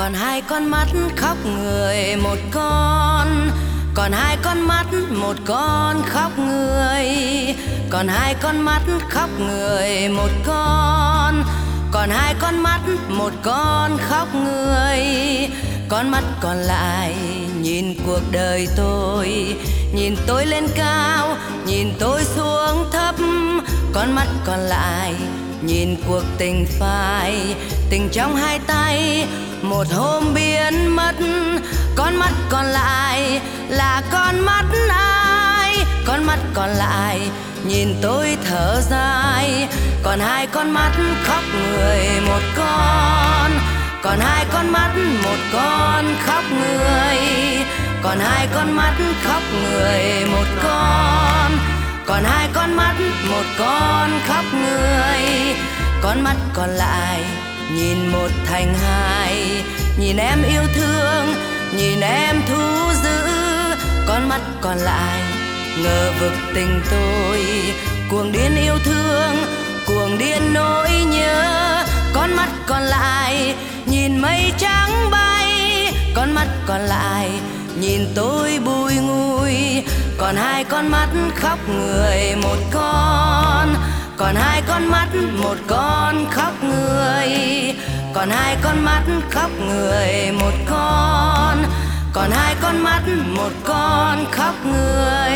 Còn hai con mắt khóc người một con, còn hai con mắt một con khóc người. Còn hai con mắt khóc người một con, còn hai con mắt một con khóc người. Con mắt còn lại nhìn cuộc đời tôi, nhìn tôi lên cao, nhìn tôi xuống thấp. Con mắt còn lại nhìn cuộc tình phai, tình trong hai tay một hôm biến mất. Con mắt còn lại là con mắt ai? Con mắt còn lại nhìn tôi thở dài. Còn hai con mắt khóc người một con, còn hai con mắt một con khóc người. Còn hai con mắt khóc người một con, còn hai con mắt một con khóc người. Con mắt còn lại nhìn một thành hai, nhìn em yêu thương, nhìn em thu giữ. Con mắt còn lại ngờ vực tình tôi, cuồng điên yêu thương, cuồng điên nỗi nhớ. Con mắt còn lại nhìn mây trắng bay, con mắt còn lại nhìn tôi bùi ngùi. Còn hai con mắt khóc người một con, còn hai con mắt một con khóc người. Còn hai con mắt khóc người một con, còn hai con mắt một con khóc người.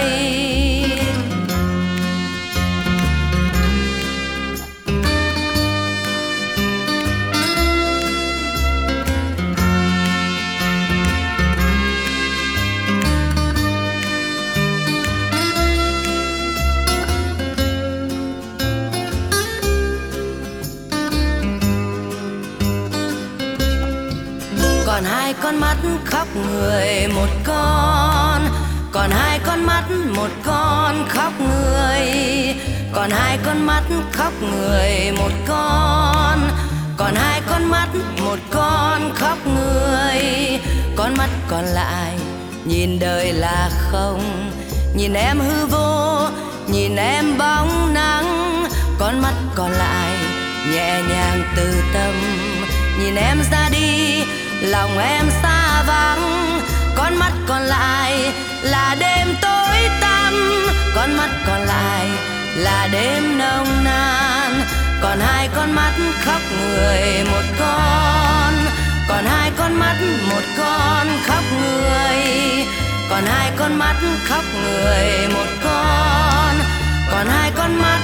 Còn hai con mắt khóc người một con, còn hai con mắt một con khóc người. Còn hai con mắt khóc người một con, còn hai con mắt một con khóc người. Con mắt còn lại nhìn đời là không, nhìn em hư vô, nhìn em bóng nắng. Con mắt còn lại nhẹ nhàng từ tâm, nhìn em ra đi lòng em xa vắng. Con mắt còn lại là đêm tối tăm, con mắt còn lại là đêm nồng nàn. Còn hai con mắt khóc người một con, còn hai con mắt một con khóc người. Còn hai con mắt khóc người một con, còn hai con mắt